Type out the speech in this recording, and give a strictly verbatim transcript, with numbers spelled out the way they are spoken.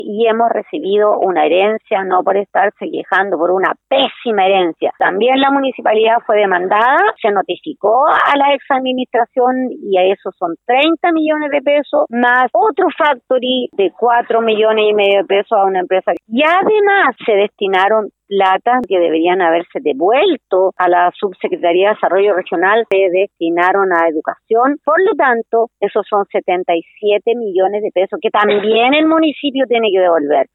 y hemos recibido una herencia, no por estarse quejando, por una pésima herencia. También la municipalidad fue demandada, se notificó a la ex administración y a eso son treinta millones de pesos, más otro factory de cuatro millones y medio de pesos a una empresa. Y además se destinaron plata que deberían haberse devuelto a la Subsecretaría de Desarrollo Regional, se destinaron a educación. Por lo tanto, esos son setenta y siete millones de pesos que también el municipio tiene que devolver.